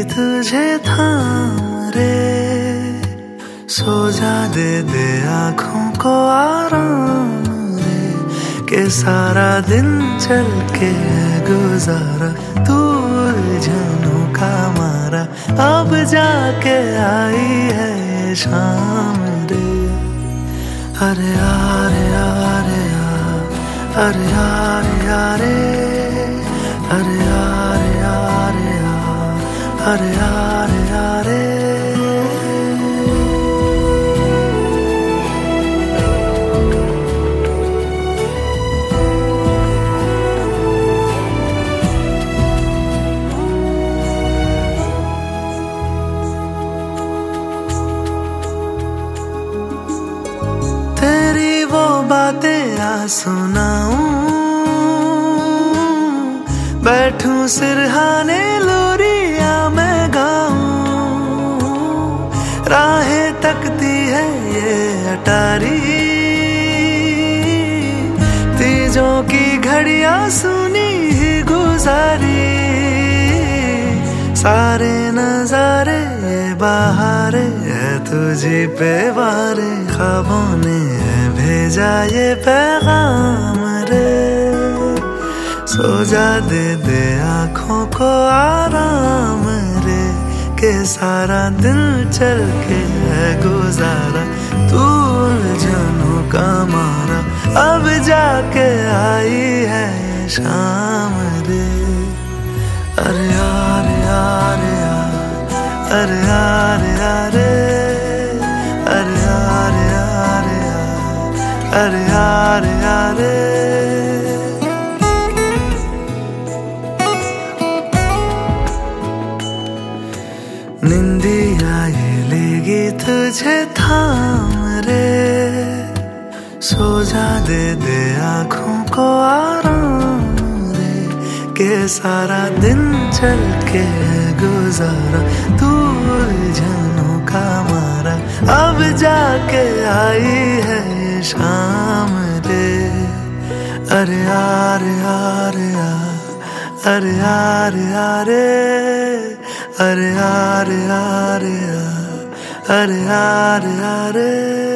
तुझे थाम रे, सो जा दे दे आँखों को आराम रे, के सारा दिन चल के गुजारा तू उलझनों का मारा, अब जाके आई है ये शाम रे। अरे यार यार यार, अरे यार यार, अरे यार यार यार, अरे यार यार। तेरी वो बातें आ सुनाऊं, बैठूं सिरहाने लोरिया मैं गाऊं, राहें तकती है ये अटारी, तीजों की घड़ियां सुनी ही गुजारी, सारे नजारे बहारे है तुझी पे वारे, ख्वाबों ने भेजा ये पैगाम रे, सो जा दे दे आँखों को आराम रे, के सारा दिन चल के है गुजारा तू उलझनों का मारा, अब जाके आई है ये शाम रे। अरे यार यार यार, अरे यार यार, अरे यार यार यार, अरे यार यार। निंदिया ये लेगी तुझे थाम रे, सो जा दे दे आँखों को आराम रे, के सारा दिन चल के गुजारा तू उलझनों का मारा, अब जाके आई है ये शाम रे। अरे यार यार यार, अरे यार यार, अरे यार यार यार, अरे यार यार।